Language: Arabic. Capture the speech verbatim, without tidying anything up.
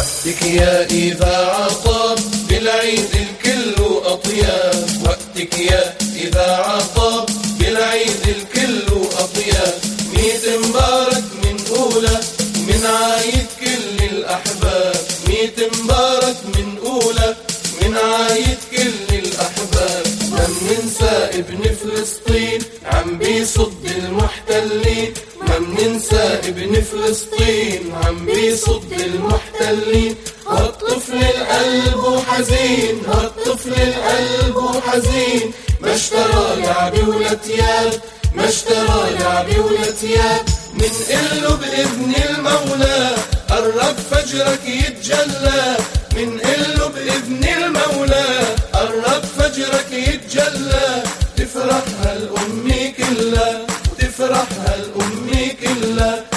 وقتك يا إذاعة طاب بالعيد الكل أطياب، وقتك يا إذاعة طاب بالعيد الكل أطياب، ميت مبارك من أولى من عايد كل الأحباب، ميت مبارك من أولى من عايد كل الأحباب. ما مننسى ابن فلسطين عم بيصد المحتلين، ما مننسى ابن فلسطين عم بيصد المحتلين. هالطفل القلب حزين، هالطفل القلب حزين، ما اشترى لعبي ولا تياب، ما اشترى لعبي ولا تياب. منقله بإذن المولى قرب فجرك يتجلى، منقله بإذن المولى قرب فجرك يتجلى. تفرح هالأمي كلها، تفرح هالأمي كلها.